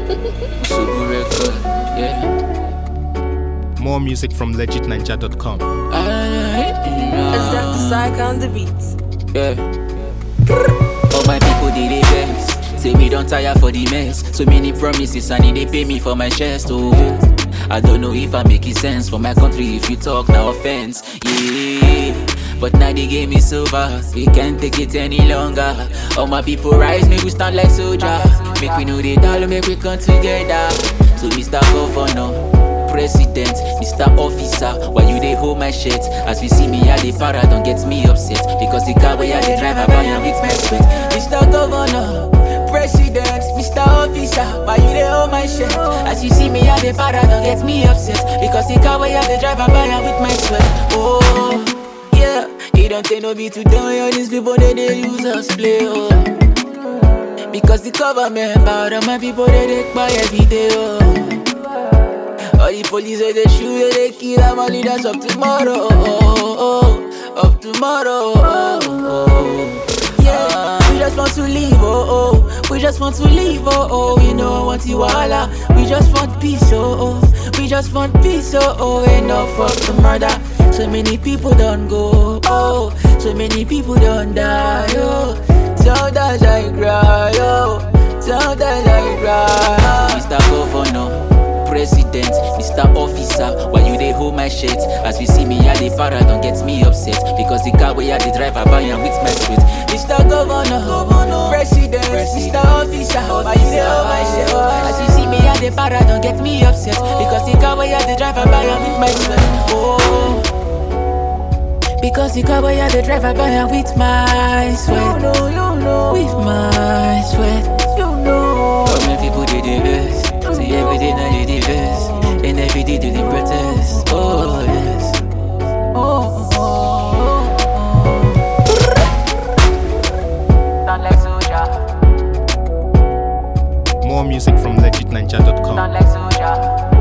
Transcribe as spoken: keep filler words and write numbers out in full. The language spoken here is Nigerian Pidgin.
Subu record, yeah. More music from legit ninja dot com. Is that the psych on the beats? Yeah. All my people did it best. Say me don't tire for the mess. So many promises and they pay me for my chest. Oh, I don't know if I make it sense for my country. If you talk, no offense. Yeah. But now the game is over. We can't take it any longer. All my people rise, make we stand like soldiers. Make we know they dollar, make we come together. So Mister Governor, President, Mister Officer, why you they hold my shit? As we see me at the para, don't get me upset. Because the car where I the drive, I buy and with my sweat. Mister Governor, President, Mister Officer, why you they hold my shit? As you see me at the para, don't get me upset. Because the car where I the drive, I buy and with my sweat. Oh, yeah, it don't take no be to die. All these people they, they use us play, oh. Because the government bad on my people they they buy every day, oh. All the police they, they shoot, they kill them, all leaders up tomorrow, oh, oh, oh, up tomorrow, oh, oh. Yeah, we just want to leave, oh, oh. We just want to leave, oh, oh. We don't want you all, we just want peace, oh, oh. We just want peace, oh, oh. Enough of the murder. So many people don't go, oh. So many people don't die, oh. Sometimes I cry, oh. Sometimes I cry. Mister Governor, President, Mister Officer, why you they hold my shit? As we see me at the para, don't get me upset. Because the car where I the drive, I buy and with my sweat. Mister Governor, Governor, President, President, Mister Officer, why you they hold my shit? As you see me at the para, don't get me upset. Because the car where I the drive, I buy and with my sweat. Oh. Because the car where I the drive, I buy and with my sweat. You know, you know. With my sweat. You know. How many people did the best? See every day now they the best. And every day they the protest. Oh yes. Oh, oh, oh, oh. Sound like soldier. More music from legit ninja dot com. Sound like soldier.